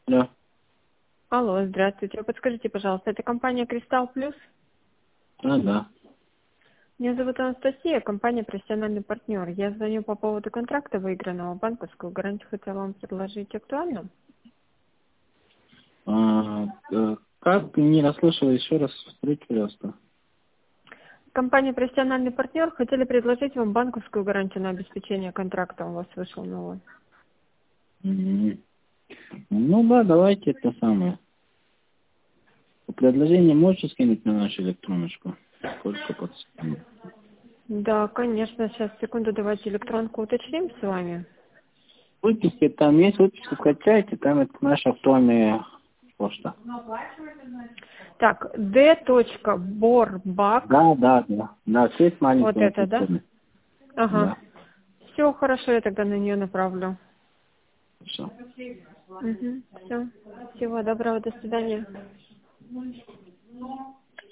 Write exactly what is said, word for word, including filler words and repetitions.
Да. Алло, здравствуйте. Подскажите, пожалуйста, это компания «Кристалл Плюс»? А, да. Меня зовут Анастасия, компания «Профессиональный партнер». Я звоню по поводу контракта выигранного, банковскую гарантию хотела вам предложить. Актуально? А, э, как не расслышал еще раз, повторите, пожалуйста. Компания «Профессиональный партнер» хотели предложить вам банковскую гарантию на обеспечение контракта. У вас вышел новый. М, Ну да, давайте это самое. Предложение можете скинуть на нашу электроночку? Сколько под секунду? Да, конечно. Сейчас, секунду, давайте электронку уточним с вами. Выписки, там есть выписку, скачайте, там это наша актуальная почта. Так, d.borbak. Да, да, да. Да, все есть Вот маленькие это, да? написаны. Ага. Да, Все хорошо, я тогда на нее направлю. все. Угу. Все. Всего доброго, до свидания.